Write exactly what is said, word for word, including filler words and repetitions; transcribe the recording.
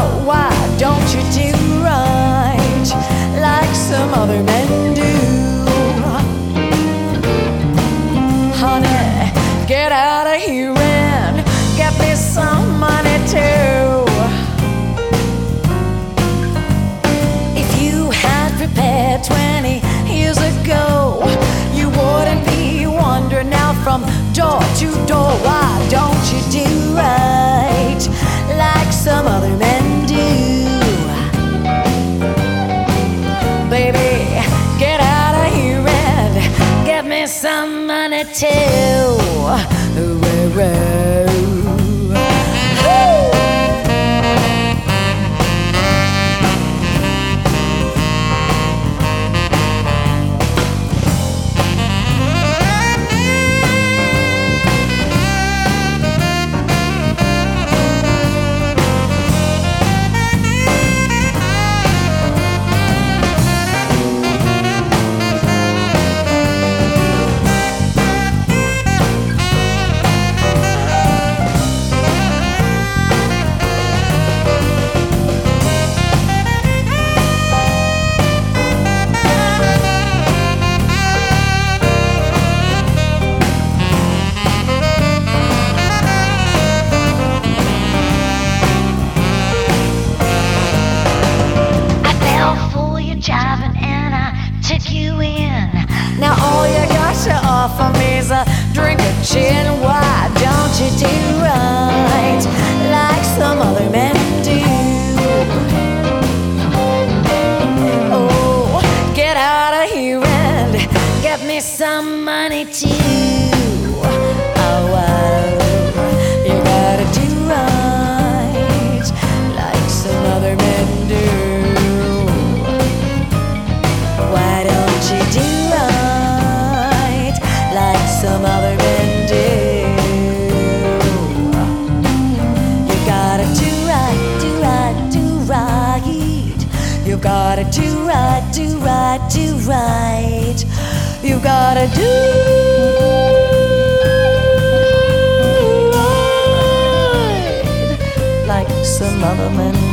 why don't you do right like some other men do? Honey, get out of here and get me some money too. If you had prepared twenty years ago, you wouldn't be wandering now from door to door. Why don't you do right like some other men do? Baby, get out of here and get me some money too. Whoa, whoa. Jiving and I took you in. Now all you got to offer me is a drink of gin. Why don't you do right like some other men do? Oh, get out of here and get me some money too. Oh, oh, you gotta do right like some other men do. Why don't you do right like some other men do? You gotta do right, do right, do right. You gotta do right, do right, do right. You gotta do right like some other men do.